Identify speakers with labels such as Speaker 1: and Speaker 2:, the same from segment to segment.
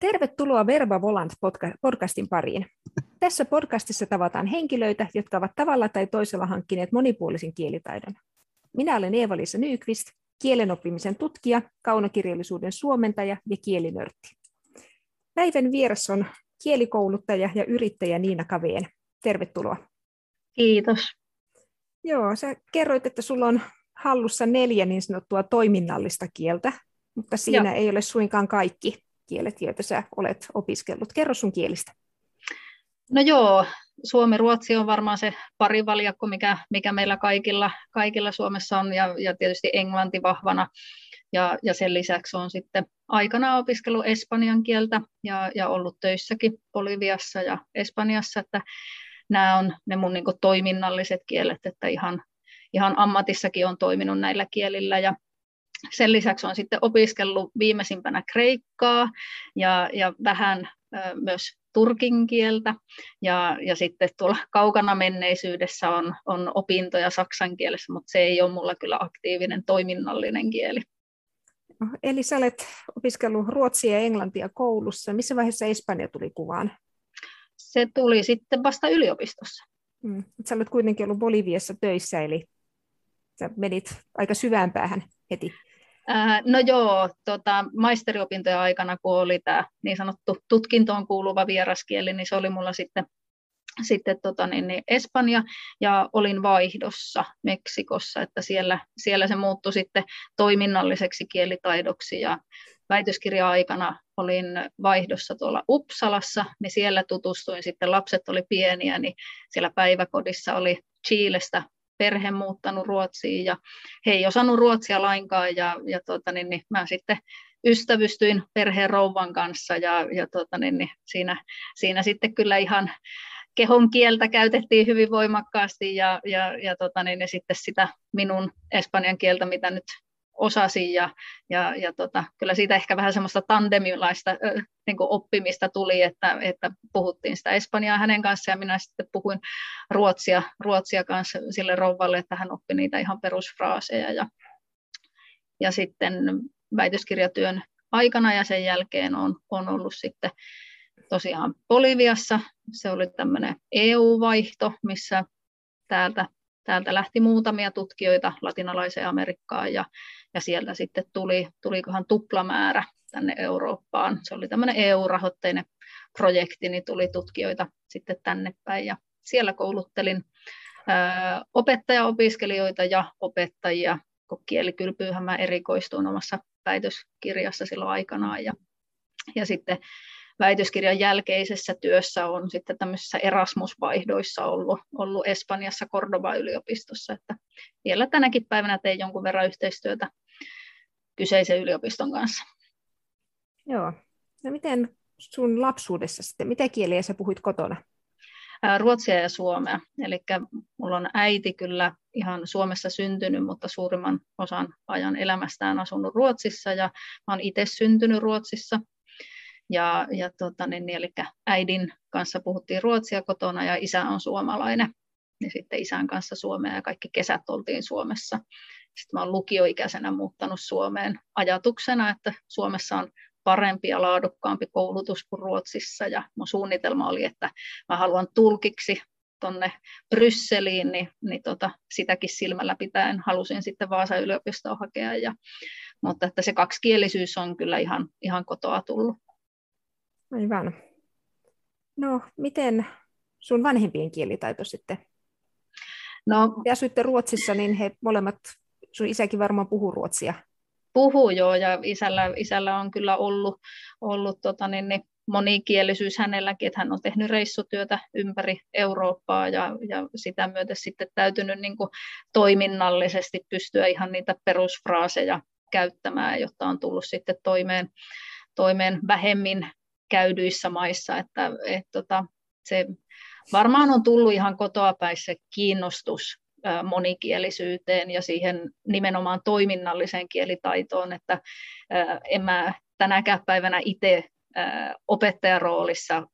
Speaker 1: Tervetuloa Verba Volant podcastin pariin. Tässä podcastissa tavataan henkilöitä, jotka ovat tavalla tai toisella hankkineet monipuolisen kielitaidon. Minä olen Eeva-Liisa Nyqvist, kielen oppimisen tutkija, kaunokirjallisuuden suomentaja ja kielinörtti. Päivän vieras on kielikouluttaja ja yrittäjä Niina Cavén. Tervetuloa.
Speaker 2: Kiitos.
Speaker 1: Joo, sä kerroit, että sulla on hallussa 4 niin sanottua toiminnallista kieltä, mutta siinä ei ole suinkaan kaikki kielet, joita sä olet opiskellut. Kerro sun kielistä.
Speaker 2: No joo, suomi-ruotsi on varmaan se parivaljakko, mikä meillä kaikilla Suomessa on, ja tietysti englanti vahvana. Ja sen lisäksi on sitten aikanaan opiskellut espanjan kieltä ja ollut töissäkin Boliviassa ja Espanjassa, että nämä on ne mun niinku toiminnalliset kielet, että ihan ammatissakin on toiminut näillä kielillä. Ja sen lisäksi on sitten opiskellut viimeisimpänä kreikkaa ja vähän myös turkin kieltä. Ja sitten tuolla kaukana menneisyydessä on opintoja saksan kielessä, mutta se ei ole mulla kyllä aktiivinen toiminnallinen kieli.
Speaker 1: Eli sä olet opiskellut ruotsia ja englantia koulussa. Missä vaiheessa espanja tuli kuvaan?
Speaker 2: Se tuli sitten vasta yliopistossa.
Speaker 1: Sä olet kuitenkin ollut Boliviassa töissä, eli sä menit aika syvään päähän heti.
Speaker 2: No joo, maisteriopintojen aikana, kun oli tämä niin sanottu tutkintoon kuuluva vieraskieli, niin se oli mulla sitten Espanja, ja olin vaihdossa Meksikossa, että siellä se muuttui sitten toiminnalliseksi kielitaidoksi, ja väitöskirja-aikana olin vaihdossa tuolla Uppsalassa, niin siellä tutustuin sitten, lapset oli pieniä, niin siellä päiväkodissa oli Chilestä perhe muuttanut Ruotsiin, ja he ei osannut ruotsia lainkaan, ja mä sitten ystävystyin perheen rouvan kanssa, ja siinä sitten kyllä ihan kehon kieltä käytettiin hyvin voimakkaasti, ja sitten sitä minun espanjan kieltä, mitä nyt osasin, ja kyllä siitä ehkä vähän semmoista tandemilaista niin kuin oppimista tuli, että puhuttiin sitä espanjaa hänen kanssaan, ja minä sitten puhuin ruotsia kanssa sille rouvalle, että hän oppi niitä ihan perusfraaseja, ja sitten väitöskirjatyön aikana ja sen jälkeen on ollut sitten tosiaan Boliviassa. Se oli tämmöinen EU-vaihto, missä täältä lähti muutamia tutkijoita latinalaiseen Amerikkaan, ja sieltä sitten tulikohan tuplamäärä tänne Eurooppaan. Se oli tämmöinen EU-rahoitteinen projekti, niin tuli tutkijoita sitten tänne päin, ja siellä kouluttelin opettajaopiskelijoita ja opettajia, kun kielikylpyyhän mä erikoistuin omassa väitöskirjassa silloin aikanaan, ja sitten väitöskirjan jälkeisessä työssä on sitten tämmöisissä Erasmus-vaihdoissa ollut Espanjassa Cordoban yliopistossa, että vielä tänäkin päivänä tein jonkun verran yhteistyötä kyseisen yliopiston kanssa.
Speaker 1: Joo. No miten sun lapsuudessa sitten, mitä kieliä sä puhuit kotona?
Speaker 2: Ruotsia ja suomea, eli mulla on äiti kyllä ihan Suomessa syntynyt, mutta suurimman osan ajan elämästään asunut Ruotsissa, ja mä oon itse syntynyt Ruotsissa. Eli äidin kanssa puhuttiin ruotsia kotona, ja isä on suomalainen, ja sitten isän kanssa suomea, ja kaikki kesät oltiin Suomessa. Sitten mä olen lukioikäisenä muuttanut Suomeen ajatuksena, että Suomessa on parempi ja laadukkaampi koulutus kuin Ruotsissa, ja mun suunnitelma oli, että mä haluan tulkiksi tuonne Brysseliin, niin sitäkin silmällä pitäen halusin sitten Vaasan yliopistoon hakea, mutta että se kaksikielisyys on kyllä ihan kotoa tullut.
Speaker 1: Aivan. No, miten sun vanhempien kielitaito sitten?
Speaker 2: No,
Speaker 1: te asuitte Ruotsissa, niin he molemmat, sun isäkin varmaan puhuu ruotsia.
Speaker 2: Puhuu joo, ja isällä on kyllä ollut monikielisyys hänelläkin, että hän on tehnyt reissutyötä ympäri Eurooppaa, ja sitä myöten sitten täytynyt niin kuin toiminnallisesti pystyä ihan niitä perusfraaseja käyttämään, jotta on tullut sitten toimeen vähemmin käydyissä maissa, että se varmaan on tullut ihan kotoa päin se kiinnostus monikielisyyteen ja siihen nimenomaan toiminnalliseen kielitaitoon, että en mä tänäkään päivänä itse opettajaroolissa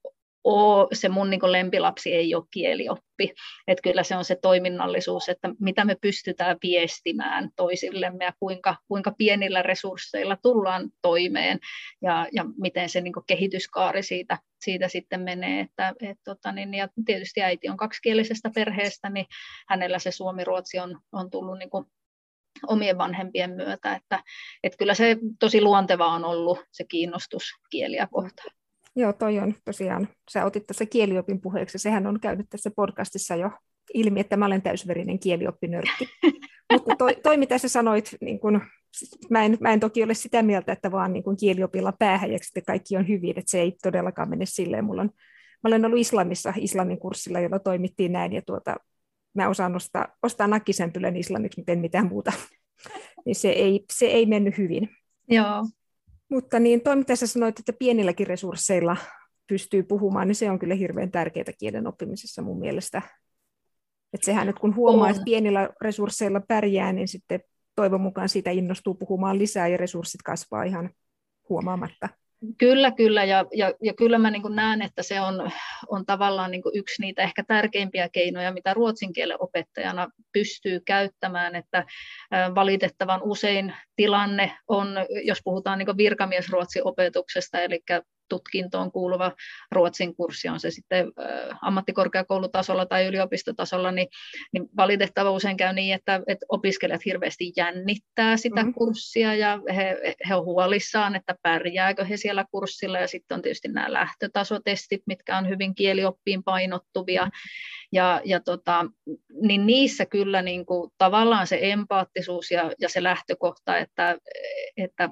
Speaker 2: se mun niin kuin lempilapsi ei ole kielioppi. Että kyllä se on se toiminnallisuus, että mitä me pystytään viestimään toisillemme ja kuinka pienillä resursseilla tullaan toimeen ja miten se niin kuin kehityskaari siitä sitten menee. Ja tietysti äiti on kaksikielisestä perheestä, niin hänellä se suomi-ruotsi on tullut niin kuin omien vanhempien myötä, että kyllä se tosi luontevaa on ollut se kiinnostus kieliä kohtaan.
Speaker 1: Joo, toi on tosiaan, sä otit tässä kieliopin puheeksi, sehän on käynyt tässä podcastissa jo ilmi, että mä olen täysverinen kielioppinörtti. Mutta toi mitä sä sanoit, niin kun, mä en toki ole sitä mieltä, että vaan niin kun kieliopilla päähän ja sitten kaikki on hyvin, että se ei todellakaan mene silleen. Mä olen ollut Islannissa islannin kurssilla, jolla toimittiin näin, ja mä osaan ostaa nakkisämpylän islanniksi, mutta en mitään muuta. Niin se ei mennyt hyvin.
Speaker 2: Joo.
Speaker 1: Mutta niin toi, mitä sä sanoit, että pienilläkin resursseilla pystyy puhumaan, niin se on kyllä hirveän tärkeää kielen oppimisessa mun mielestä. Että sehän nyt kun huomaa, että pienillä resursseilla pärjää, niin sitten toivon mukaan siitä innostuu puhumaan lisää ja resurssit kasvaa ihan huomaamatta.
Speaker 2: Kyllä, ja kyllä mä niin kuin näen, että se on tavallaan niin kuin yksi niitä ehkä tärkeimpiä keinoja, mitä ruotsin kielen opettajana pystyy käyttämään, että valitettavan usein tilanne on, jos puhutaan niin kuin virkamiesruotsin opetuksesta, eli tutkintoon kuuluva ruotsin kurssi, on se sitten ammattikorkeakoulutasolla tai yliopistotasolla, niin valitettavan usein käy niin, että opiskelijat hirveästi jännittää sitä kurssia ja he on huolissaan, että pärjääkö he siellä kurssilla, ja sitten on tietysti nämä lähtötasotestit, mitkä on hyvin kielioppiin painottuvia, niin niissä kyllä niin kuin tavallaan se empaattisuus ja se lähtökohta, että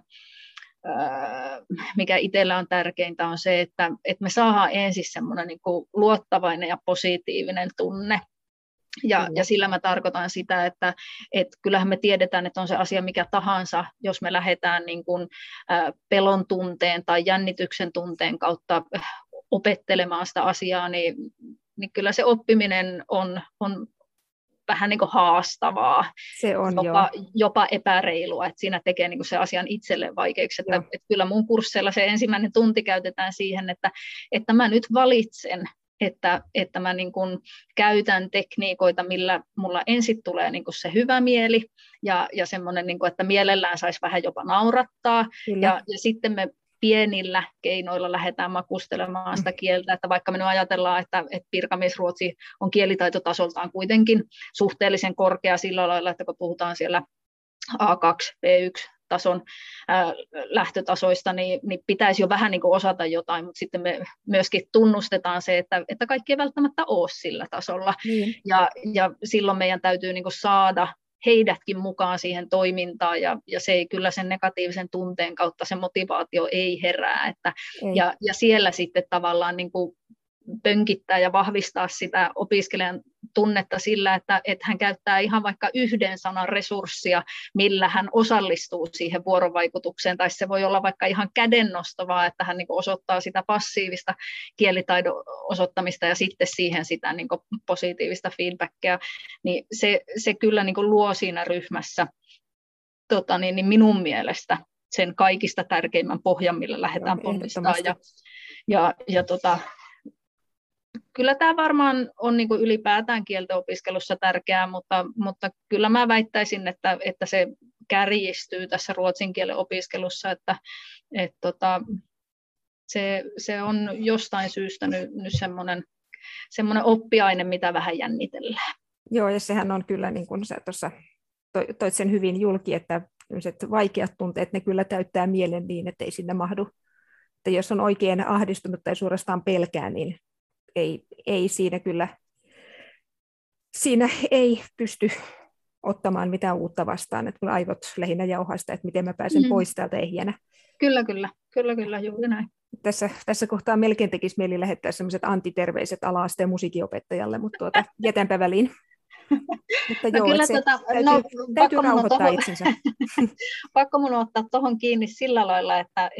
Speaker 2: mikä itsellä on tärkeintä, on se, että me saadaan ensin semmoinen niin kuin luottavainen ja positiivinen tunne. Ja sillä mä tarkoitan sitä, että kyllähän me tiedetään, että on se asia mikä tahansa, jos me lähdetään niin kuin pelon tunteen tai jännityksen tunteen kautta opettelemaan sitä asiaa, niin kyllä se oppiminen on vähän niin kuin haastavaa,
Speaker 1: se on,
Speaker 2: jopa epäreilua, että siinä tekee niin kuin se asian itselleen vaikeaksi. Että kyllä mun kursseilla se ensimmäinen tunti käytetään siihen, että mä nyt valitsen, että mä niin kuin käytän tekniikoita, millä mulla ensin tulee niin kuin se hyvä mieli ja semmoinen, niin kuin, että mielellään saisi vähän jopa naurattaa, ja sitten me pienillä keinoilla lähdetään makustelemaan sitä kieltä, että vaikka me nyt ajatellaan, että virkamiesruotsi on kielitaitotasoltaan kuitenkin suhteellisen korkea sillä lailla, että kun puhutaan siellä A2, B1-tason lähtötasoista, niin pitäisi jo vähän niin kuin osata jotain, mutta sitten me myöskin tunnustetaan se, että kaikki ei välttämättä ole sillä tasolla, ja silloin meidän täytyy niin kuin saada heidätkin mukaan siihen toimintaan, ja se ei kyllä sen negatiivisen tunteen kautta se motivaatio ei herää, ja siellä sitten tavallaan niin kuin pönkittää ja vahvistaa sitä opiskelijan tunnetta sillä, että hän käyttää ihan vaikka yhden sanan resurssia, millä hän osallistuu siihen vuorovaikutukseen, tai se voi olla vaikka ihan kädennostavaa, että hän niin kuin osoittaa sitä passiivista kielitaidon osoittamista ja sitten siihen sitä niin kuin positiivista feedbackia, niin se kyllä niin kuin luo siinä ryhmässä niin minun mielestä sen kaikista tärkeimmän pohjan, millä lähdetään ponnistamaan. Kyllä tämä varmaan on niin kuin ylipäätään kielten opiskelussa tärkeää, mutta kyllä mä väittäisin, että se kärjistyy tässä ruotsin kielen opiskelussa, että se on jostain syystä nyt semmoinen oppiaine, mitä vähän jännitellään.
Speaker 1: Joo, ja sehän on kyllä, niin kuin sä tuossa toit sen hyvin julki, että vaikeat tunteet, ne kyllä täyttää mielen niin, että ei sinne mahdu. Että jos on oikein ahdistunut tai suorastaan pelkää, niin ei siinä ei pysty ottamaan mitään uutta vastaan, että kun aivot lähinnä jauhaista, että miten mä pääsen pois täältä ehjänä.
Speaker 2: Kyllä, juuri näin.
Speaker 1: Tässä kohtaa melkein tekisi mieli lähettää sellaiset antiterveiset ala-asteen musiikinopettajalle, mutta jätänpä väliin. Mutta joo, kyllä täytyy rauhoittaa itsensä.
Speaker 2: Pakko mun ottaa tuohon kiinni sillä lailla, että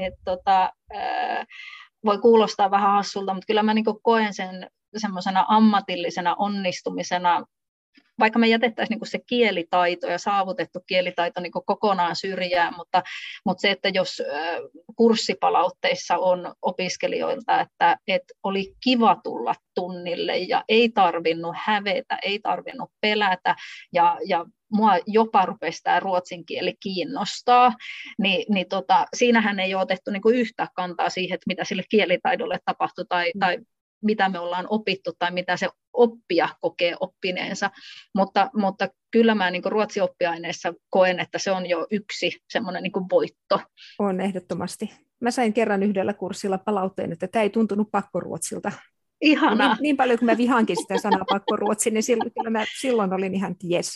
Speaker 2: voi kuulostaa vähän hassulta, mutta kyllä mä niin koen sen semmoisena ammatillisena onnistumisena vaikka me jätettäisiin niin kuin se kielitaito ja saavutettu kielitaito niin kuin kokonaan syrjään, mutta se, että jos kurssipalautteissa on opiskelijoilta, että oli kiva tulla tunnille ja ei tarvinnut hävetä, ei tarvinnut pelätä ja mua jopa rupesi tämä ruotsin kieli kiinnostaa, niin siinähän ei ole otettu niin kuin yhtä kantaa siihen, että mitä sille kielitaidolle tapahtui tai mitä me ollaan opittu tai mitä se oppija kokee oppineensa, mutta kyllä mä niin kuin ruotsin oppiaineessa koen, että se on jo yksi semmoinen niin kuin voitto.
Speaker 1: On ehdottomasti. Mä sain kerran yhdellä kurssilla palautteen, että tämä ei tuntunut pakkoruotsilta.
Speaker 2: Ihanaa.
Speaker 1: Niin paljon kuin mä vihaankin sitä sanaa pakkoruotsi, niin silloin olin ihan ties.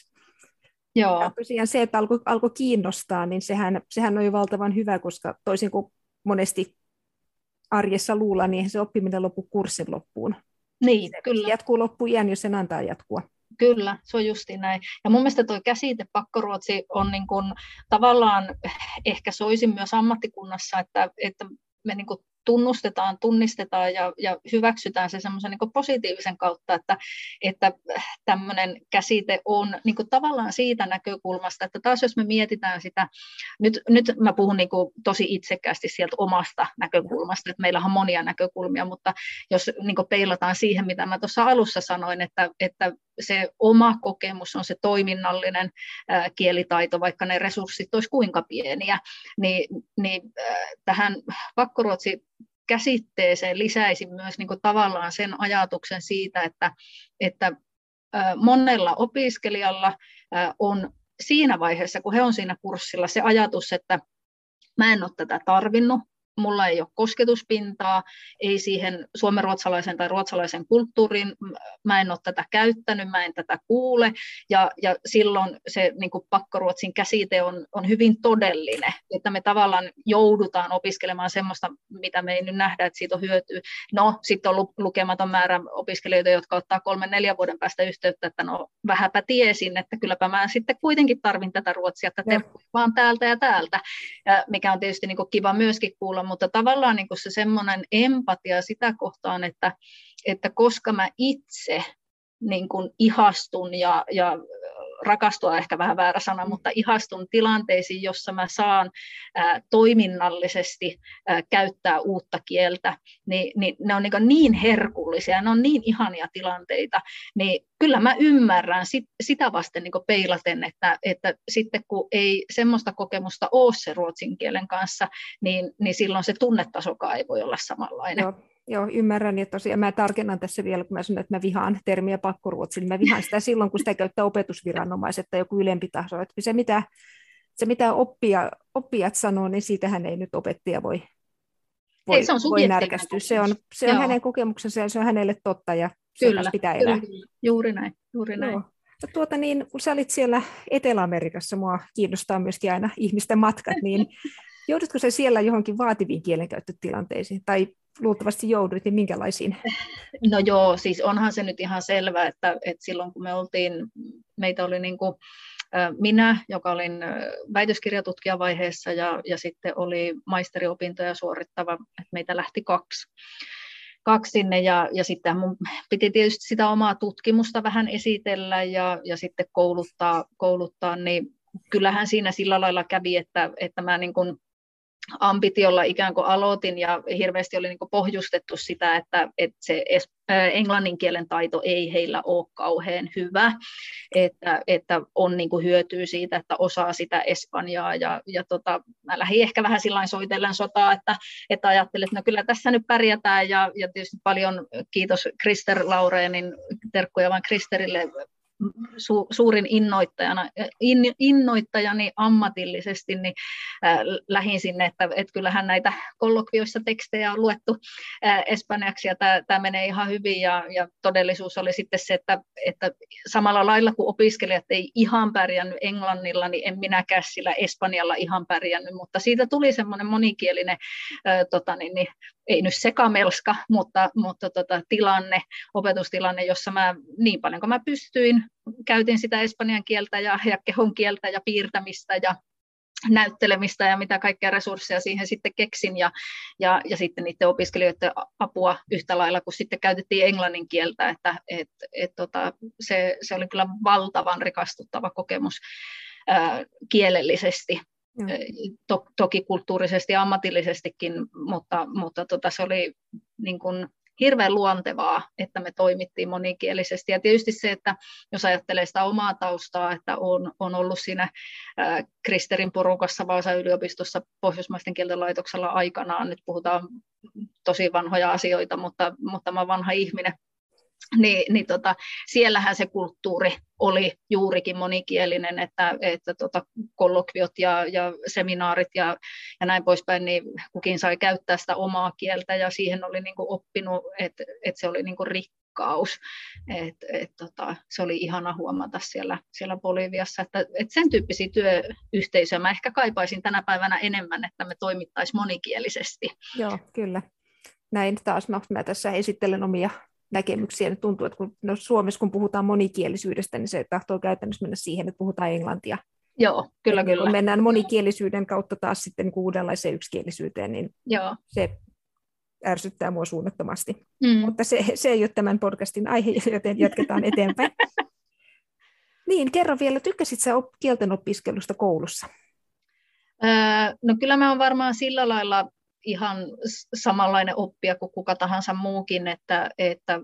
Speaker 2: Joo.
Speaker 1: Ja tosiaan se, että alkoi kiinnostaa, niin sehän on jo valtavan hyvä, koska toisin kuin monesti arjessa luulla, niin se oppiminen loppuu kurssin loppuun.
Speaker 2: Niin,
Speaker 1: se
Speaker 2: kyllä.
Speaker 1: Jatkuu loppuiän, jos sen antaa jatkua.
Speaker 2: Kyllä, se on justiin näin. Ja mun mielestä tuo käsite pakkoruotsi on niin kuin, tavallaan, ehkä soisin myös ammattikunnassa, että me niin kuin tunnistetaan ja hyväksytään se semmoisen niin kuin positiivisen kautta, että tämmöinen käsite on niin kuin tavallaan siitä näkökulmasta, että taas jos me mietitään sitä, nyt mä puhun niin kuin tosi itsekkäästi sieltä omasta näkökulmasta, että meillä on monia näkökulmia, mutta jos niin kuin peilataan siihen, mitä mä tuossa alussa sanoin, että se oma kokemus on se toiminnallinen kielitaito, vaikka ne resurssit olisi kuinka pieniä, niin tähän pakkoruotsi käsitteeseen lisäisin myös niin kuin tavallaan sen ajatuksen siitä, että monella opiskelijalla on siinä vaiheessa, kun he on siinä kurssilla, se ajatus, että mä en ole tätä tarvinnut, mulla ei ole kosketuspintaa, ei siihen suomenruotsalaisen tai ruotsalaisen kulttuuriin, mä en ole tätä käyttänyt, mä en tätä kuule, ja silloin se niin kuin pakkoruotsin käsite on hyvin todellinen, että me tavallaan joudutaan opiskelemaan semmoista, mitä me ei nyt nähdä, että siitä on hyötyä. No, sitten on lukematon määrä opiskelijoita, jotka ottaa 3-4 vuoden päästä yhteyttä, että no vähäpä tiesin, että kylläpä mä sitten kuitenkin tarvin tätä ruotsia, että tervetuloa vaan täältä ja täältä, mikä on tietysti niin kuin kiva myöskin kuulla, mutta tavallaan niin kuin se semmoinen empatia sitä kohtaan, että koska mä itse niin kuin ihastun ja rakastua ehkä vähän väärä sana, mutta ihastun tilanteisiin, jossa mä saan toiminnallisesti käyttää uutta kieltä, niin ne on niin herkullisia, ne on niin ihania tilanteita, niin kyllä mä ymmärrän sitä vasten niin kuin peilaten, että sitten kun ei semmoista kokemusta ole se ruotsin kielen kanssa, niin silloin se tunnetasokaan ei voi olla samanlainen.
Speaker 1: Joo, ymmärrän. Ja tosiaan mä tarkennan tässä vielä, kun mä sanon, että mä vihaan termiä pakkoruotsi, niin mä vihaan sitä silloin, kun sitä käyttää opetusviranomaiset tai joku ylempi taso. Että se, mitä oppijat sanoo, niin siitähän ei nyt opettaja voi närkästyä. Se on hänen kokemuksensa ja se on hänelle totta ja sen kanssa pitää elää.
Speaker 2: Kyllä. Juuri näin.
Speaker 1: No, kun sä olit siellä Etelä-Amerikassa, mua kiinnostaa myöskin aina ihmisten matkat, niin joudutko sä siellä johonkin vaativiin kielenkäyttötilanteisiin? Tai luultavasti jouduit, niin minkälaisiin?
Speaker 2: No joo, siis onhan se nyt ihan selvä, että silloin kun meitä oli niin kuin minä, joka olin väitöskirjatutkijavaiheessa ja sitten oli maisteriopintoja suorittava, että meitä lähti kaksi sinne ja sitten mun piti tietysti sitä omaa tutkimusta vähän esitellä ja sitten kouluttaa, niin kyllähän siinä sillä lailla kävi, että mä niin kuin ambitiolla ikään kuin aloitin ja hirveästi oli niin kuin pohjustettu sitä, että se englannin kielen taito ei heillä ole kauhean hyvä, että on niin kuin hyötyä siitä, että osaa sitä espanjaa ja mä lähdin ehkä vähän sillain soitellen sotaa, että ajattelin, että no kyllä tässä nyt pärjätään ja tietysti paljon kiitos Krister Laureenin, terkkuja vaan Kristerille, suurin innoittajani ammatillisesti, niin lähdin sinne, että kyllähän näitä kollokvioissa tekstejä on luettu espanjaksi, ja tämä menee ihan hyvin, ja todellisuus oli sitten se, että samalla lailla kuin opiskelijat ei ihan pärjännyt englannilla, niin en minäkään sillä espanjalla ihan pärjännyt, mutta siitä tuli semmoinen monikielinen, ei nyt sekamelska, mutta opetustilanne, jossa mä niin paljon kuin mä pystyin, käytin sitä espanjan kieltä ja kehon kieltä ja piirtämistä näyttelemistä ja mitä kaikkea resursseja siihen sitten keksin ja sitten niiden opiskelijoiden apua yhtä lailla, kun sitten käytettiin englannin kieltä, että se oli kyllä valtavan rikastuttava kokemus kielellisesti. Toki kulttuurisesti ja ammatillisestikin, mutta se oli niin kuin hirveän luontevaa, että me toimittiin monikielisesti. Ja tietysti se, että jos ajattelee sitä omaa taustaa, että on ollut siinä Kristerin porukassa Vaasan yliopistossa Pohjoismaisten kielten laitoksella aikanaan, nyt puhutaan tosi vanhoja asioita, mutta mä oon vanha ihminen, niin siellähän se kulttuuri oli juurikin monikielinen, että kollokviot ja seminaarit ja näin poispäin, niin kukin sai käyttää sitä omaa kieltä ja siihen oli niin kuin oppinut, että se oli niin kuin rikkaus. Se oli ihana huomata siellä Boliviassa, että sen tyyppisiä työyhteisöjä mä ehkä kaipaisin tänä päivänä enemmän, että me toimittaisiin monikielisesti.
Speaker 1: Joo, kyllä. Näin taas mä tässä esittelen omia näkemyksiä. Nyt tuntuu, että Suomessa kun puhutaan monikielisyydestä, niin se tahtoo käytännössä mennä siihen, että puhutaan englantia.
Speaker 2: Joo, kyllä.
Speaker 1: Kun mennään monikielisyyden kautta taas sitten niin uudenlaiseen yksikielisyyteen, niin joo, se ärsyttää mua suunnattomasti. Mutta se ei ole tämän podcastin aihe, joten jatketaan eteenpäin. Niin, kerro vielä, tykkäsit sä kielten opiskelusta koulussa?
Speaker 2: No kyllä mä oon varmaan sillä lailla ihan samanlainen oppija kuin kuka tahansa muukin, että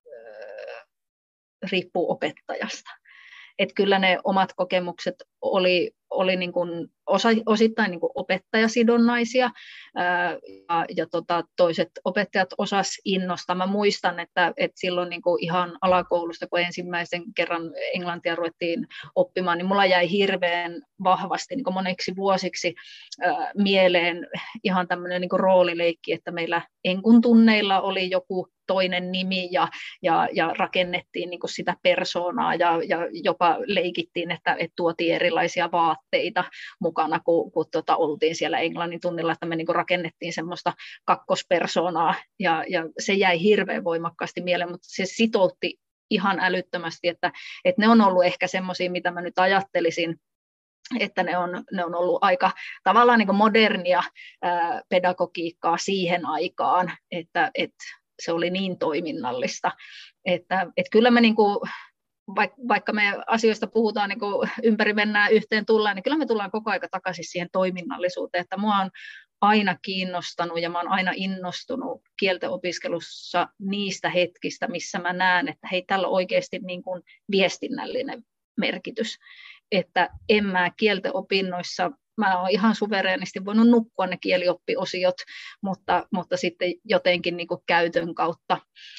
Speaker 2: riippuu opettajasta. Että kyllä ne omat kokemukset oli niin kuin osittain niin kuin opettajasidonnaisia ja toiset opettajat osas innostaa. Mä muistan, että silloin niin kuin ihan alakoulusta, kun ensimmäisen kerran englantia ruvettiin oppimaan, niin mulla jäi hirveän vahvasti niin kuin moneksi vuosiksi mieleen ihan tämmöinen niin kuin roolileikki, että meillä enkun tunneilla oli joku toinen nimi ja rakennettiin niin kuin sitä persoonaa ja jopa leikittiin, että tuotiin erilaisia vaatteita mukana, kun oltiin siellä englannin tunnilla, että me niin kuin rakennettiin semmoista kakkospersoonaa ja se jäi hirveän voimakkaasti mieleen, mutta se sitoutti ihan älyttömästi, että ne on ollut ehkä semmoisia, mitä mä nyt ajattelisin, että ne on ollut aika tavallaan niin kuin modernia pedagogiikkaa siihen aikaan, että se oli niin toiminnallista, että kyllä me niin kuin, vaikka me asioista puhutaan niin kuin ympäri mennään yhteen tullaan, niin kyllä me tullaan koko aika takaisin siihen toiminnallisuuteen, että mua on aina kiinnostanut ja mä oon aina innostunut kielten opiskelussa niistä hetkistä, missä mä näen, että hei, tällä on oikeasti niin kuin viestinnällinen merkitys, että en mä kielten opinnoissa, mä oon ihan suvereenisti voinut nukkua ne kielioppiosiot, mutta sitten jotenkin niin kuin käytön kautta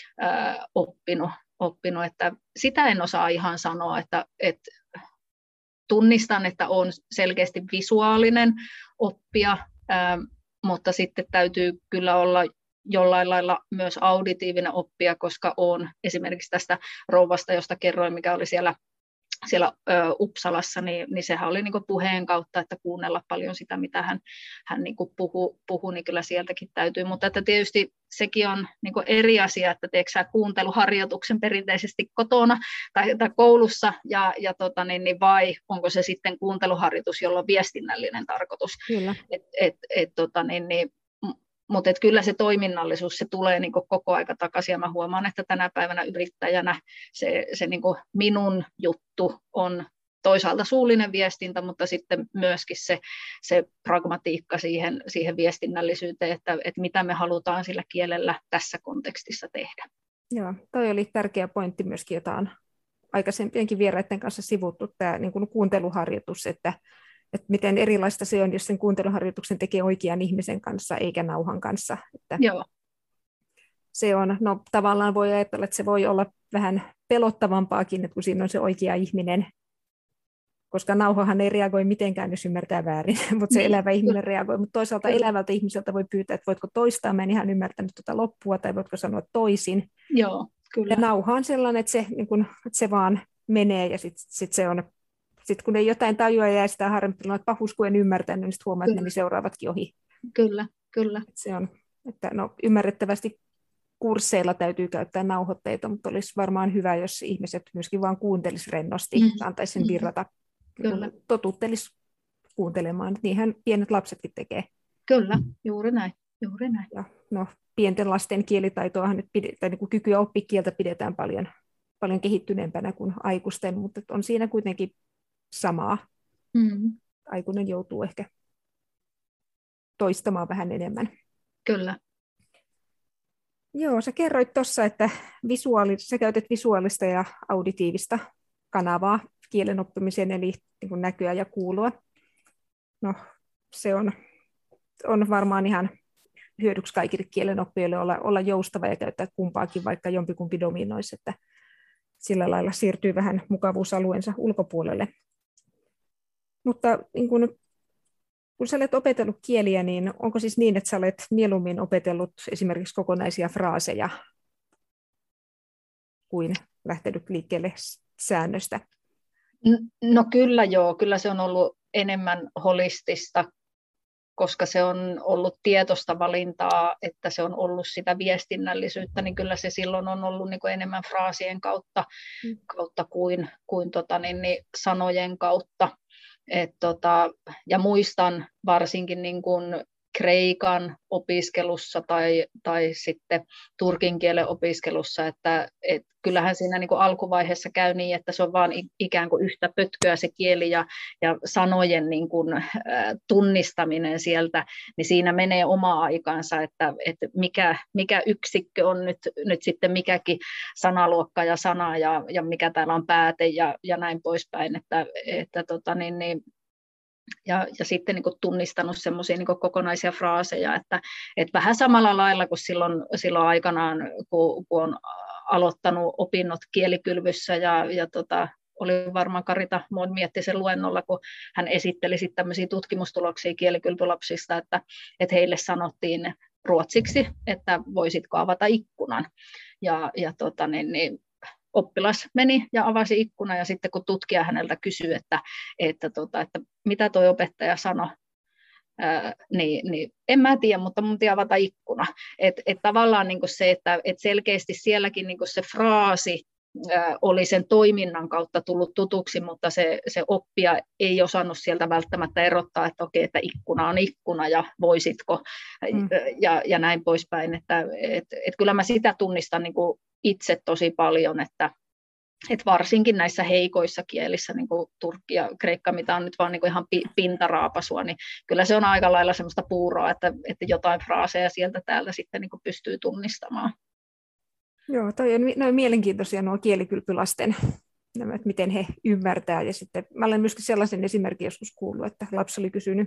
Speaker 2: oppinut, että sitä en osaa ihan sanoa, että tunnistan, että on selkeästi visuaalinen oppija, mutta sitten täytyy kyllä olla jollain lailla myös auditiivinen oppija, koska olen esimerkiksi tästä rouvasta, josta kerroin, mikä oli siellä Uppsalassa, niin sehän oli niin kuin puheen kautta, että kuunnella paljon sitä, mitä hän niin kuin puhui, niin kyllä sieltäkin täytyy. Mutta että tietysti sekin on niin kuin eri asia, että teekö sä kuunteluharjoituksen perinteisesti kotona tai koulussa, vai onko se sitten kuunteluharjoitus, jolla on viestinnällinen tarkoitus.
Speaker 1: Kyllä.
Speaker 2: Mutta kyllä se toiminnallisuus, se tulee niin kuin koko aika takaisin, ja mä huomaan, että tänä päivänä yrittäjänä se niin kuin minun juttu on toisaalta suullinen viestintä, mutta sitten myöskin se pragmatiikka siihen viestinnällisyyteen, että mitä me halutaan sillä kielellä tässä kontekstissa tehdä.
Speaker 1: Joo, toi oli tärkeä pointti myöskin, jota on aikaisempienkin vieraiden kanssa sivuttu, tämä niin kuin kuunteluharjoitus, että miten erilaista se on, jos sen kuunteluharjoituksen tekee oikean ihmisen kanssa eikä nauhan kanssa. Että
Speaker 2: joo.
Speaker 1: Se on, no tavallaan voi ajatella, että se voi olla vähän pelottavampaakin, että kun siinä on se oikea ihminen, koska nauhahan ei reagoi mitenkään, jos ymmärtää väärin, mutta se elävä ihminen reagoi. Mutta toisaalta elävältä ihmiseltä voi pyytää, että voitko toistaa, mä en ihan ymmärtänyt tuota loppua, tai voitko sanoa toisin.
Speaker 2: Joo, kyllä.
Speaker 1: Ja nauha on sellainen, että se vaan menee, ja sit se on. Sitten kun ei jotain tajua ja sitä harjoittelua, että pahuus kun en ymmärtänyt, niin sitten huomaa, että ne seuraavatkin ohi.
Speaker 2: Kyllä.
Speaker 1: Se on, että ymmärrettävästi kursseilla täytyy käyttää nauhoitteita, mutta olisi varmaan hyvä, jos ihmiset myöskin vaan kuuntelisi rennosti, antaisi sen virrata, totuttelisi kuuntelemaan. Niinhän pienet lapsetkin tekee.
Speaker 2: Kyllä, juuri näin. Juuri näin.
Speaker 1: Ja, no, pienten lasten kielitaitoahan nyt tai niin kuin kykyä oppia kieltä pidetään paljon kehittyneempänä kuin aikuisten, mutta on siinä kuitenkin samaa. Aikuinen joutuu ehkä toistamaan vähän enemmän.
Speaker 2: Kyllä.
Speaker 1: Joo, sä kerroit tuossa, että sä käytät visuaalista ja auditiivista kanavaa kielen oppimiseen, eli niin kuin näkyä ja kuulua. No, se on varmaan ihan hyödyksi kaikille kielenoppijoille olla joustava ja käyttää kumpaakin, vaikka jompikumpi dominoisi, että sillä lailla siirtyy vähän mukavuusalueensa ulkopuolelle. Mutta niin kun sä olet opetellut kieliä, niin onko siis niin, että sä olet mieluummin opetellut esimerkiksi kokonaisia fraaseja kuin lähtenyt liikkeelle säännöstä?
Speaker 2: No kyllä joo, kyllä se on ollut enemmän holistista, koska se on ollut tietoista valintaa, että se on ollut sitä viestinnällisyyttä, niin kyllä se silloin on ollut niin kuin enemmän fraasien kautta kuin sanojen kautta. Ja muistan varsinkin niin kuin kreikan opiskelussa tai sitten turkin kielen opiskelussa, että kyllähän siinä niin kuin alkuvaiheessa käy niin, että se on vaan ikään kuin yhtä pötköä se kieli ja sanojen niin kuin, tunnistaminen sieltä, niin siinä menee oma aikansa, että mikä yksikkö on nyt sitten mikäkin sanaluokka ja sana ja mikä täällä on pääte ja näin poispäin, ja sitten niin kuin tunnistanut semmoisia niin kuin kokonaisia fraaseja, että vähän samalla lailla kuin silloin aikanaan, kun on aloittanut opinnot kielikylvyssä oli varmaan Karita Moon mietti sen luennolla, kun hän esitteli sitten tämmöisiä tutkimustuloksia kielikylpylapsista, että heille sanottiin ruotsiksi, että voisitko avata ikkunan. Oppilas meni ja avasi ikkunan ja sitten kun tutkija häneltä kysyi, että mitä tuo opettaja sanoi, niin en mä tiedä, mutta mun piti avata ikkuna. Tavallaan niin kuin se, että selkeästi sielläkin niin kuin se fraasi oli sen toiminnan kautta tullut tutuksi, mutta se oppija ei osannut sieltä välttämättä erottaa, että okei, että ikkuna on ikkuna ja voisitko ja näin poispäin. Että kyllä mä sitä tunnistan niin kuin itse tosi paljon, että varsinkin näissä heikoissa kielissä, niin kuin turkki ja kreikka, mitä on nyt vaan niin kuin ihan pintaraapasua, niin kyllä se on aika lailla semmoista puuroa, että jotain fraaseja sieltä täältä sitten niin kuin pystyy tunnistamaan.
Speaker 1: Joo, toi on noin mielenkiintoisia nuo kielikylpylasten, että miten he ymmärtää. Ja sitten mä olen myöskin sellaisen esimerkin joskus kuullut, että lapsi oli kysynyt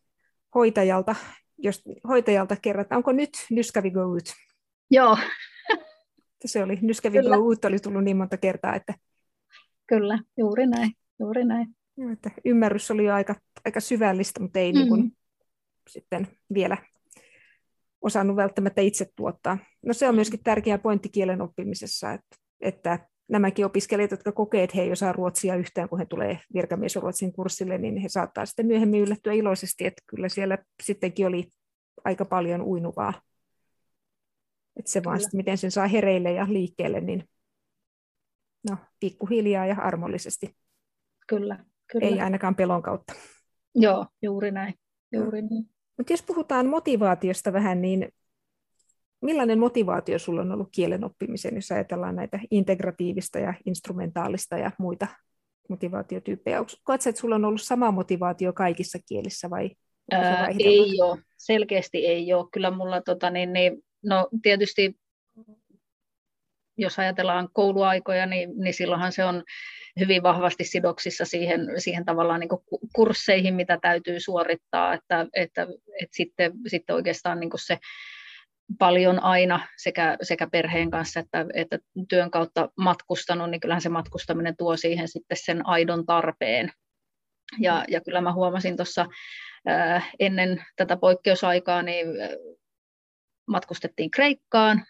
Speaker 1: hoitajalta kerran, että onko nyt nyskavi go ut?
Speaker 2: Joo.
Speaker 1: Se oli nyskavi go ut oli tullut niin monta kertaa, että
Speaker 2: kyllä, juuri näin.
Speaker 1: Että ymmärrys oli jo aika syvällistä, mutta ei niin kuin sitten vielä osannut välttämättä itse tuottaa. No se on myöskin tärkeä pointti kielen oppimisessa, että nämäkin opiskelijat, jotka kokee, että he ei osaa ruotsia yhtään, kun he tulee virkamiesruotsin kurssille, niin he saattaa sitten myöhemmin yllättyä iloisesti, että kyllä siellä sittenkin oli aika paljon uinuvaa. Että se vaan, miten sen saa hereille ja liikkeelle, niin pikkuhiljaa ja armollisesti.
Speaker 2: Kyllä.
Speaker 1: Ei ainakaan pelon kautta.
Speaker 2: Joo, juuri näin.
Speaker 1: Mutta jos puhutaan motivaatiosta vähän, niin millainen motivaatio sulla on ollut kielen oppimiseen, jos ajatellaan näitä integratiivista ja instrumentaalista ja muita motivaatiotyyppejä? Koetko, että sulla on ollut sama motivaatio kaikissa kielissä vai
Speaker 2: ei ole, selkeästi ei ole. Kyllä mulla no tietysti jos ajatellaan kouluaikoja, niin silloinhan se on hyvin vahvasti sidoksissa siihen tavallaan niin kuin kursseihin, mitä täytyy suorittaa, että sitten oikeastaan niin kuin se paljon aina sekä perheen kanssa että työn kautta matkustanut, niin kyllähän se matkustaminen tuo siihen sitten sen aidon tarpeen. Ja kyllä mä huomasin tuossa ennen tätä poikkeusaikaa, niin matkustettiin Kreikkaan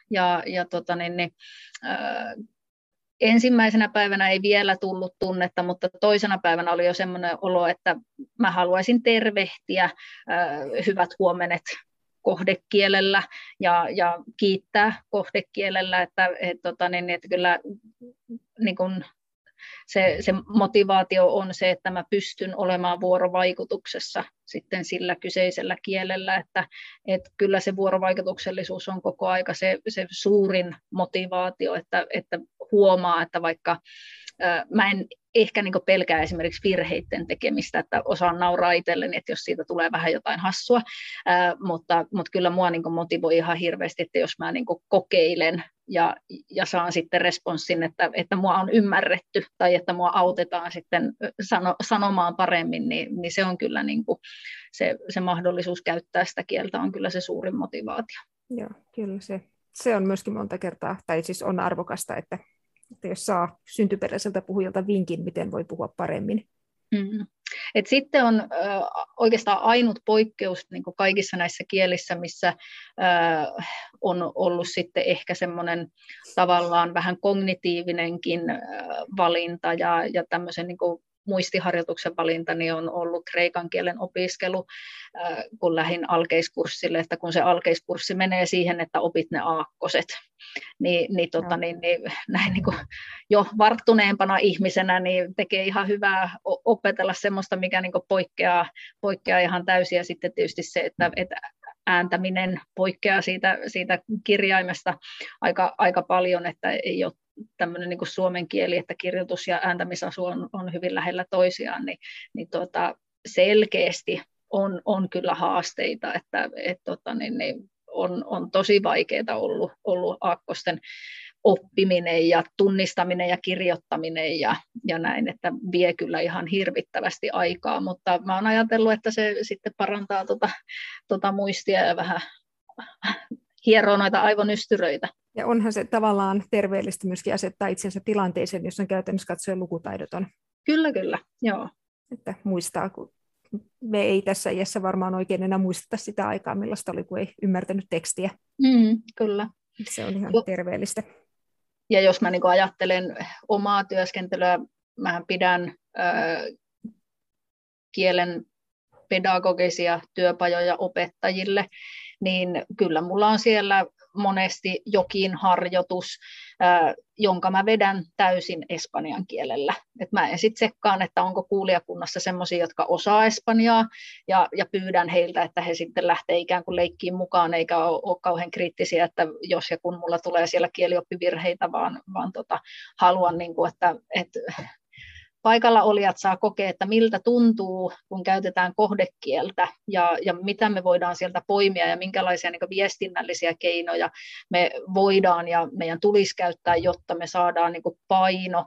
Speaker 2: ensimmäisenä päivänä ei vielä tullut tunnetta, mutta toisena päivänä oli jo semmoinen olo, että mä haluaisin tervehtiä hyvät huomenet kohdekielellä ja kiittää kohdekielellä, että kyllä niin kun se motivaatio on se, että mä pystyn olemaan vuorovaikutuksessa sitten sillä kyseisellä kielellä, että kyllä se vuorovaikutuksellisuus on koko aika se suurin motivaatio, että huomaa, että vaikka mä en ehkä niin pelkää esimerkiksi virheiden tekemistä, että osaan nauraa itselleni, että jos siitä tulee vähän jotain hassua, mutta kyllä mua niin motivoi ihan hirveästi, että jos mä niin kokeilen ja saan sitten responssin, että mua on ymmärretty tai että mua autetaan sitten sanomaan paremmin, niin se on kyllä niin se mahdollisuus käyttää sitä kieltä on kyllä se suurin motivaatio.
Speaker 1: Joo, kyllä se on myöskin monta kertaa, tai siis on arvokasta, että jos saa syntyperäiseltä puhujalta vinkin, miten voi puhua paremmin.
Speaker 2: Et sitten on oikeastaan ainut poikkeus niin kuin kaikissa näissä kielissä, missä on ollut sitten ehkä semmoinen tavallaan vähän kognitiivinenkin valinta ja tämmöisen niin kuin muistiharjoituksen valinta, niin on ollut kreikan kielen opiskelu, kun lähdin alkeiskurssille, että kun se alkeiskurssi menee siihen, että opit ne aakkoset, niin näin niin kuin jo varttuneempana ihmisenä niin tekee ihan hyvää opetella semmoista, mikä niin kuin poikkeaa ihan täysin, ja sitten tietysti se, että ääntäminen poikkeaa siitä kirjaimesta aika paljon, että ei ole tämmöinen niin kuin suomen kieli, että kirjoitus ja ääntämisasu on hyvin lähellä toisiaan, niin selkeästi on kyllä haasteita, että on tosi vaikeaa ollut aakkosten oppiminen ja tunnistaminen ja kirjoittaminen ja näin, että vie kyllä ihan hirvittävästi aikaa, mutta mä oon ajatellut, että se sitten parantaa muistia ja vähän hieroo noita aivonystyröitä.
Speaker 1: Ja onhan se tavallaan terveellistä myöskin asettaa itsensä tilanteeseen, jos on käytännössä katsoen lukutaidoton.
Speaker 2: Kyllä, joo.
Speaker 1: Että muistaa, kun me ei tässä iässä varmaan oikein enää muisteta sitä aikaa, millaista oli, kun ei ymmärtänyt tekstiä.
Speaker 2: Kyllä.
Speaker 1: Se on ihan terveellistä.
Speaker 2: Ja jos mä niin kuin ajattelen omaa työskentelyä, mä pidän kielen pedagogisia työpajoja opettajille, niin kyllä mulla on siellä monesti jokin harjoitus, jonka mä vedän täysin espanjan kielellä. Et mä en sitten tsekkaan, että onko kuulijakunnassa semmoisia, jotka osaa espanjaa, ja pyydän heiltä, että he sitten lähtee ikään kuin leikkiin mukaan, eikä ole kauhean kriittisiä, että jos ja kun mulla tulee siellä kielioppivirheitä, vaan haluan, niin kuin, että paikalla olijat saa kokea, että miltä tuntuu, kun käytetään kohdekieltä ja mitä me voidaan sieltä poimia ja minkälaisia niin kuin viestinnällisiä keinoja me voidaan ja meidän tulisi käyttää, jotta me saadaan niin kuin paino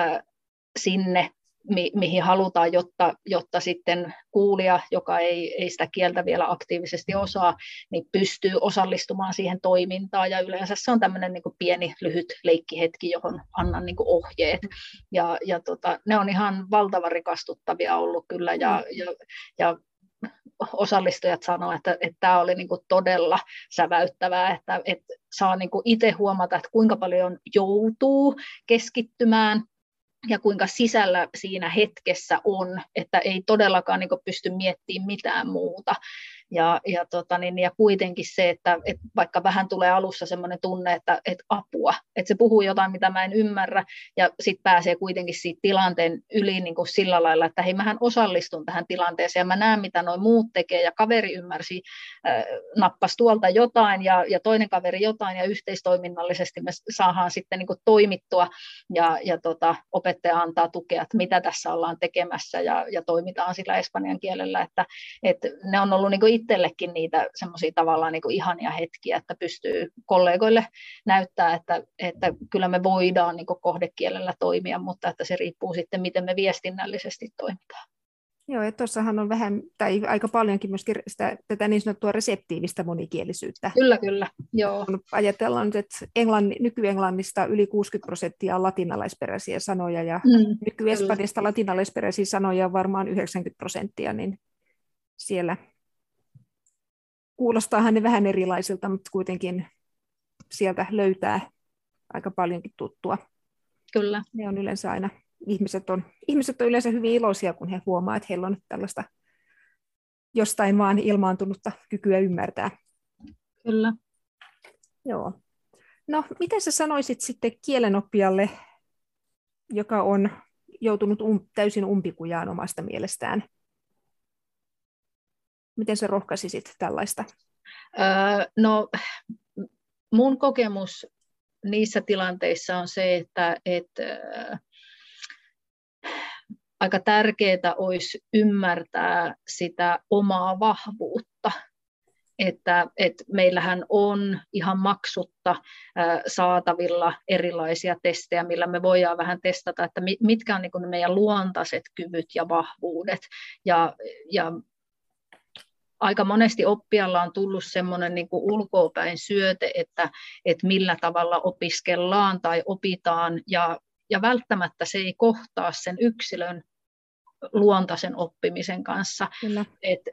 Speaker 2: sinne, mihin halutaan, jotta sitten kuulija, joka ei sitä kieltä vielä aktiivisesti osaa, niin pystyy osallistumaan siihen toimintaan. Ja yleensä se on tämmöinen niin kuin pieni, lyhyt leikkihetki, johon annan niin kuin ohjeet. Ja ne on ihan valtavan rikastuttavia ollut kyllä. Ja osallistujat sanoivat, että tämä oli niin kuin todella säväyttävää, että saa niin kuin itse huomata, että kuinka paljon joutuu keskittymään, ja kuinka sisällä siinä hetkessä on, että ei todellakaan niin kuin pysty miettimään mitään muuta. Ja kuitenkin se, että vaikka vähän tulee alussa semmoinen tunne, että apua, että se puhuu jotain, mitä mä en ymmärrä, ja sitten pääsee kuitenkin siitä tilanteen yli niin kuin sillä lailla, että hei, mähän osallistun tähän tilanteeseen, ja mä näen, mitä nuo muut tekee, ja kaveri ymmärsi, nappasi tuolta jotain, ja toinen kaveri jotain, ja yhteistoiminnallisesti me saadaan sitten niin kuin toimittua, ja opettaja antaa tukea, että mitä tässä ollaan tekemässä, ja toimitaan sillä espanjan kielellä, että ne on ollut niin kuin itsellekin niitä semmoisia tavallaan niin kuin ihania hetkiä, että pystyy kollegoille näyttää, että kyllä me voidaan niin kuin kohdekielellä toimia, mutta että se riippuu sitten, miten me viestinnällisesti toimitaan.
Speaker 1: Joo, ja tuossahan on vähän, tai aika paljonkin myöskin tätä niin sanottua reseptiivistä monikielisyyttä.
Speaker 2: Kyllä, joo.
Speaker 1: Ajatellaan nyt, että nykyenglannista yli 60% on latinalaisperäisiä sanoja, ja nykyespanjasta latinalaisperäisiä sanoja on varmaan 90%, niin siellä kuulostaahan ne vähän erilaisilta, mutta kuitenkin sieltä löytää aika paljonkin tuttua.
Speaker 2: Kyllä.
Speaker 1: Ne on yleensä aina, ihmiset on yleensä hyvin iloisia, kun he huomaa, että heillä on tällaista jostain vaan ilmaantunutta kykyä ymmärtää.
Speaker 2: Kyllä.
Speaker 1: Joo. No, miten sä sanoisit sitten kielenoppijalle, joka on joutunut täysin umpikujaan omasta mielestään. Miten sä rohkaisisit tällaista?
Speaker 2: No, mun kokemus niissä tilanteissa on se, että aika tärkeää olisi ymmärtää sitä omaa vahvuutta. Että meillähän on ihan maksutta saatavilla erilaisia testejä, millä me voidaan vähän testata, että mitkä on niin kuin meidän luontaiset kyvyt ja vahvuudet. Ja aika monesti oppijalla on tullut semmoinen niin kuin ulkoapäin syöte, että millä tavalla opiskellaan tai opitaan, ja välttämättä se ei kohtaa sen yksilön luontaisen oppimisen kanssa.
Speaker 1: Kyllä.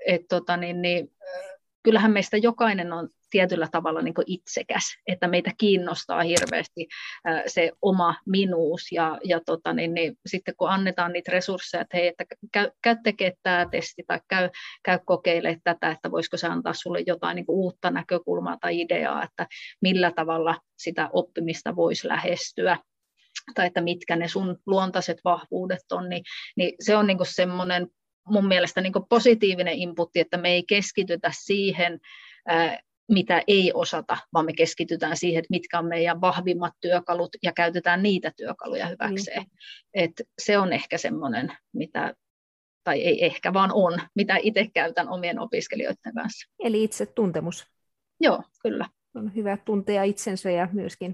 Speaker 2: Kyllähän meistä jokainen on tietyllä tavalla niin kuin itsekäs, että meitä kiinnostaa hirveästi se oma minuus, ja sitten kun annetaan niitä resursseja, että hei, että käy tekemään tämä testi tai käy kokeilemaan tätä, että voisiko se antaa sulle jotain niin kuin uutta näkökulmaa tai ideaa, että millä tavalla sitä oppimista voisi lähestyä, tai että mitkä ne sun luontaiset vahvuudet on, niin se on niin kuin semmoinen mun mielestä niin kuin positiivinen inputti, että me ei keskitytä siihen, mitä ei osata, vaan me keskitytään siihen, että mitkä on meidän vahvimmat työkalut, ja käytetään niitä työkaluja hyväkseen. Se on ehkä semmoinen, tai ei ehkä, vaan on, mitä itse käytän omien opiskelijoiden kanssa.
Speaker 1: Eli itsetuntemus.
Speaker 2: Joo, kyllä.
Speaker 1: On hyvä tuntea itsensä, ja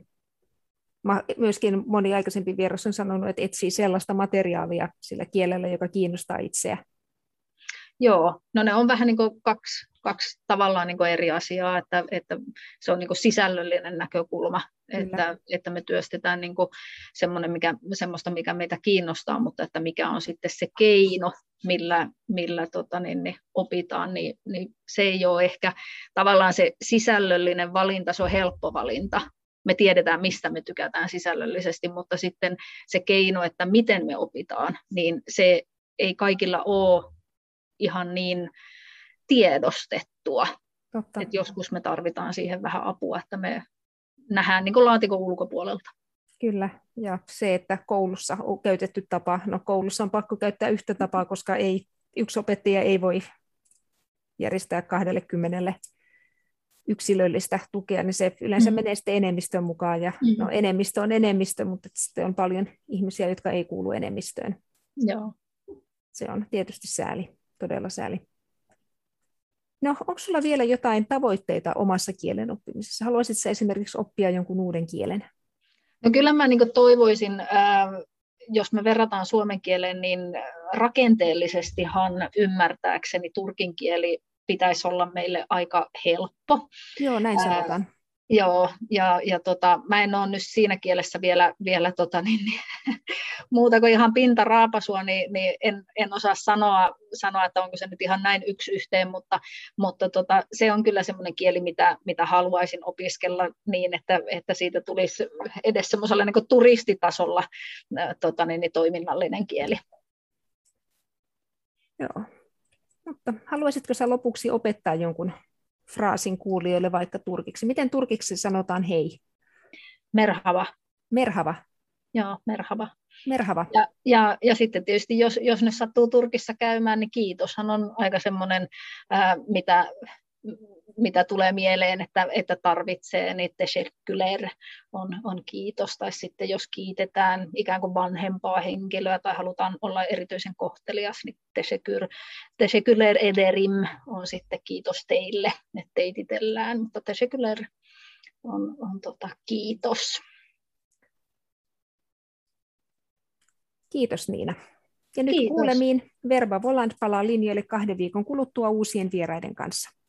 Speaker 1: myöskin moni aikaisempi vieras on sanonut, että etsii sellaista materiaalia sillä kielellä, joka kiinnostaa itseä.
Speaker 2: Joo, no ne on vähän niin kuin kaksi tavallaan niin kuin eri asiaa, että se on niin kuin sisällöllinen näkökulma, että me työstetään niin kuin semmoista, mikä meitä kiinnostaa, mutta että mikä on sitten se keino, millä opitaan, niin se ei ole ehkä tavallaan se sisällöllinen valinta, se on helppo valinta. Me tiedetään, mistä me tykätään sisällöllisesti, mutta sitten se keino, että miten me opitaan, niin se ei kaikilla ole ihan niin tiedostettua. Että joskus me tarvitaan siihen vähän apua, että me nähdään niin kuin laatikon ulkopuolelta.
Speaker 1: Kyllä, ja se, että koulussa on käytetty tapa, no koulussa on pakko käyttää yhtä tapaa, koska yksi opettaja ei voi järjestää 20 yksilöllistä tukea, niin se yleensä menee sitten enemmistön mukaan, ja no, enemmistö on enemmistö, mutta sitten on paljon ihmisiä, jotka ei kuulu enemmistöön.
Speaker 2: Joo.
Speaker 1: Se on tietysti sääli, todella sääli. No, onko sulla vielä jotain tavoitteita omassa kielen oppimisessa? Haluaisitko sä esimerkiksi oppia jonkun uuden kielen?
Speaker 2: No kyllä mä niin toivoisin, jos me verrataan suomen kieleen, niin rakenteellisestihan ymmärtääkseni turkin kieli pitäisi olla meille aika helppo.
Speaker 1: Joo, näin sanotaan.
Speaker 2: Joo, ja mä en ole nyt siinä kielessä vielä muuta kuin ihan pintaraapasua, niin en osaa sanoa, että onko se nyt ihan näin yksi yhteen, mutta se on kyllä semmoinen kieli, mitä haluaisin opiskella niin, että siitä tulisi edes semmoisella niin kuin turistitasolla toiminnallinen kieli.
Speaker 1: Joo. Mutta haluaisitko sä lopuksi opettaa jonkun fraasin kuulijoille vaikka turkiksi? Miten turkiksi sanotaan hei?
Speaker 2: Merhaba.
Speaker 1: Merhaba.
Speaker 2: Joo, merhaba.
Speaker 1: Merhaba.
Speaker 2: Ja sitten tietysti, jos ne sattuu Turkissa käymään, niin kiitoshan on aika semmoinen, mitä tulee mieleen, että tarvitsee, niin teşekküler on kiitos, tai sitten jos kiitetään ikään kuin vanhempaa henkilöä tai halutaan olla erityisen kohtelias, niin teşekküler ederim on sitten kiitos teille, että teititellään, mutta teşekküler on kiitos.
Speaker 1: Kiitos Niina. Ja nyt
Speaker 2: Kiitos.
Speaker 1: kuulemiin. Verba Volant palaa linjoille 2 viikon kuluttua uusien vieraiden kanssa.